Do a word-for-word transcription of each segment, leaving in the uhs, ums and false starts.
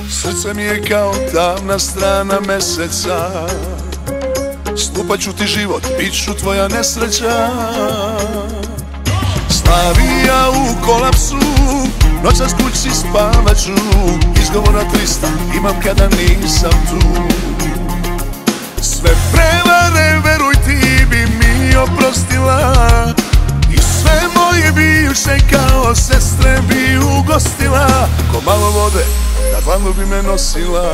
Srce mi je kao tamna strana meseca, stupat ću ti život, bit ću tvoja nesreća. Slavija u kolapsu, noćas kući spavat ću, izgovora trista imam kada nisam tu. Sve prevare, veruj ti, bi mi oprostila, i sve moje bivše kao sestre bi ugostila. Ko malo vode, na dlanu bi me nosila.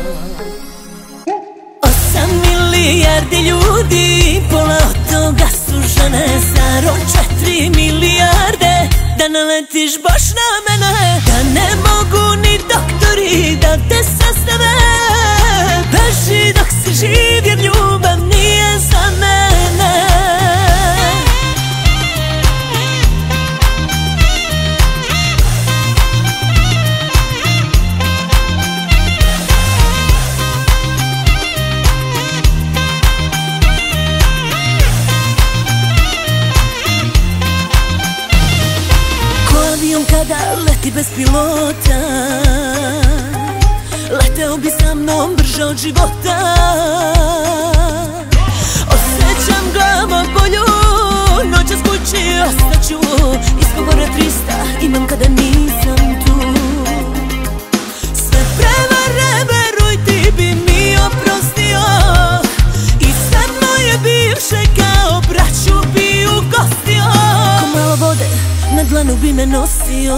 Osam milijardi ljudi, pola od toga su žene. Zaro četiri milijarde, da naletiš baš na mene. Da ne mogu ni doktori da te sastave. Beži dok si živ jer ljubav nije za mene. Kada leti bez pilota, leteo bi sa mnom brže od života. Osjećam glavobolju, noćas kući ostaću, izgovore trista imam kada nisam tu. Sve prevare, veruj ti, bi mi oprostio, i sve moje bivše kao braću bi ugostio. Ko malo vode, na dlanu bi me nosio.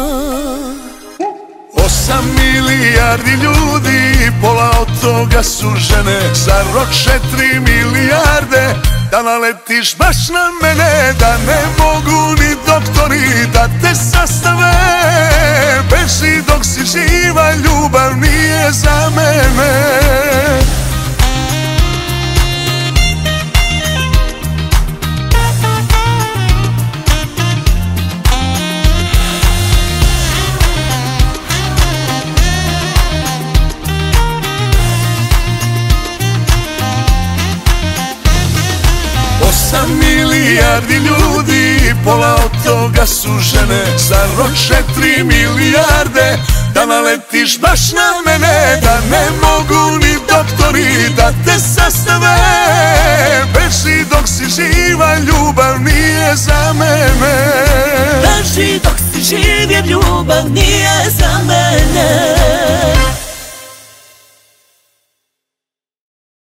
Osam milijardi ljudi, pola od toga su žene. Zaro četiri milijarde, da naletiš baš na mene. Da ne mogu ni doktori da te sastave. Beži dok si živa, ljubav nije za mene. Osam milijardi ljudi, pola od toga su žene. Zaro četiri milijarde, da naletiš baš na mene. Da ne mogu ni doktori da te sastave. Beži dok si živa, ljubav nije za mene. Beži dok si živ jer ljubav nije za mene.